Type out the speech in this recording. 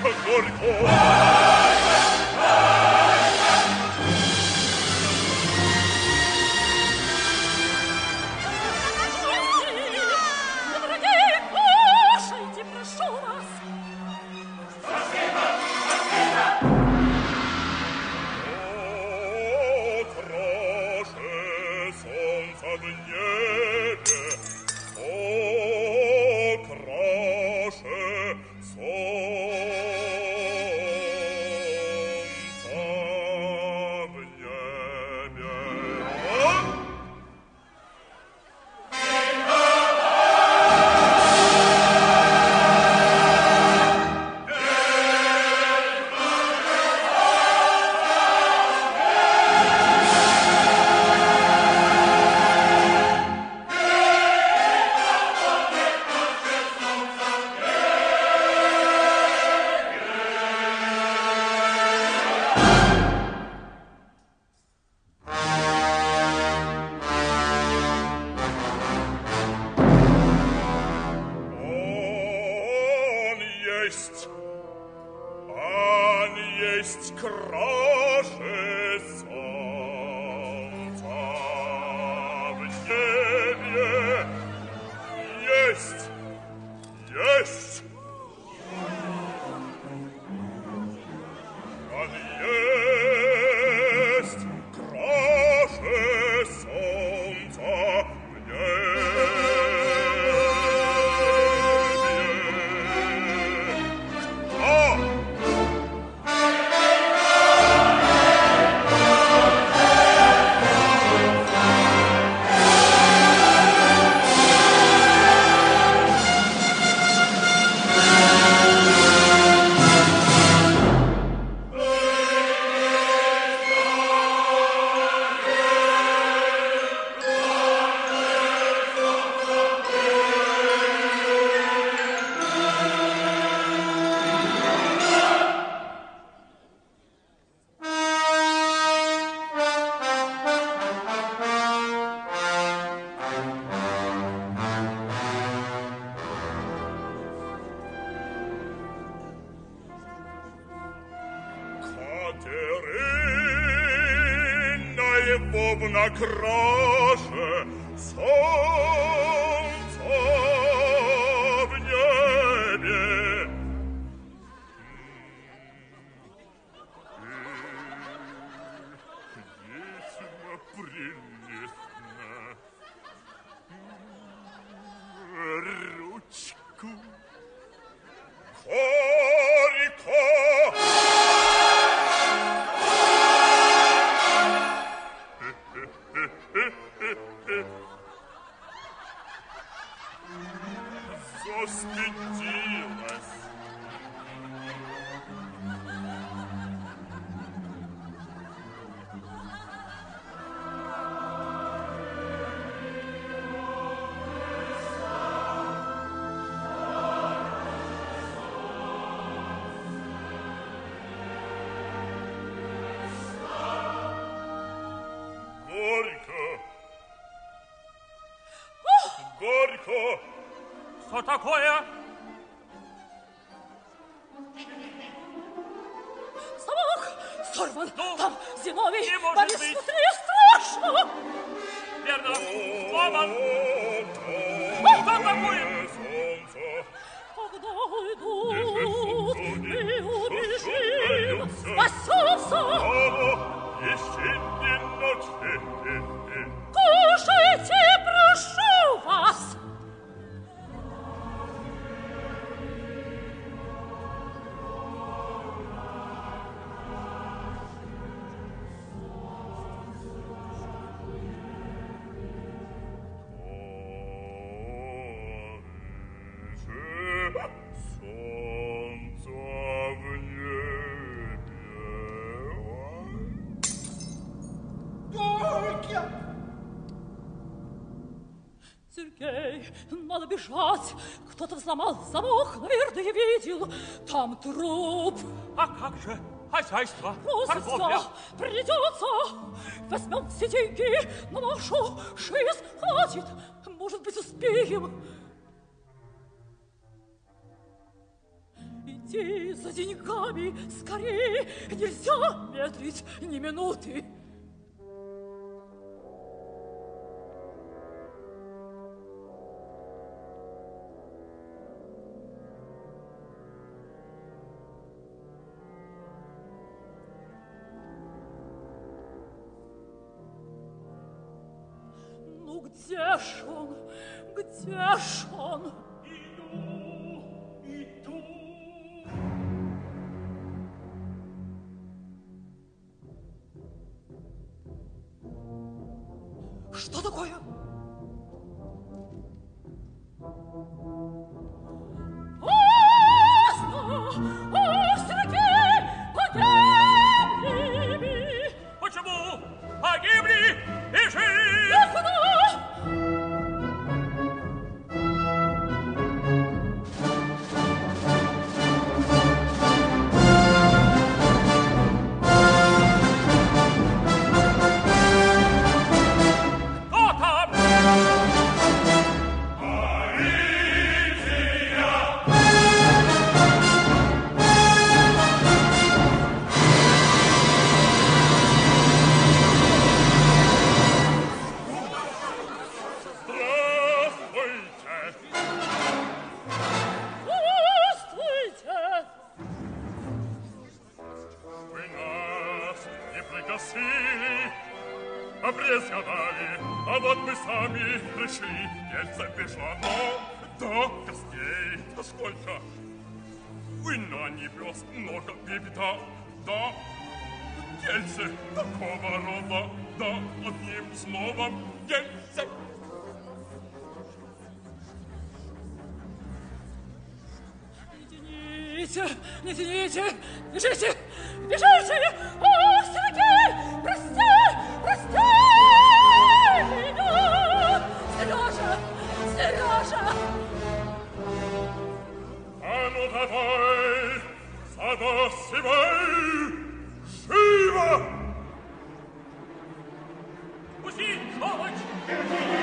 на краше солнца в небе. Весьма прелестно. Ручку. Горько. Застыдилась. Горько. Горько. Что такое? Замок сорван. Ну, там Зиновий. не может быть. Мне страшно. Верно. Сломан. Что такое? Когда уйду и убежим, спасется. Еще не ночи. Кушайте, прошу вас. Сергей, надо бежать. Кто-то взломал замок, наверное, я видел. Там труп. А как же хозяйство? Розыска придется. Возьмем все деньги на нашу жизнь. Хватит. Может быть, успеем. идти за деньгами скорее. Нельзя медлить ни минуты. Ну, где ж он? Где ж он? Иду. Что такое? Сергей, погибли! Почему? Погибли? Бежи! Куда? Кто там? Здравствуйте! Здравствуйте! Вы нас не пригласили, обрезали, а вот мы сами пришли. Дельце пришло, но да, гостей-то сколько? Вина не пёс, много беда, да. Дельце такого рода, да, одним словом, дельце. Не тяните, бежите, бежите! О, Сергей, прости, прости меня! Сережа, Сережа! А ну давай, задосивай, живо! Пусти, сволочь!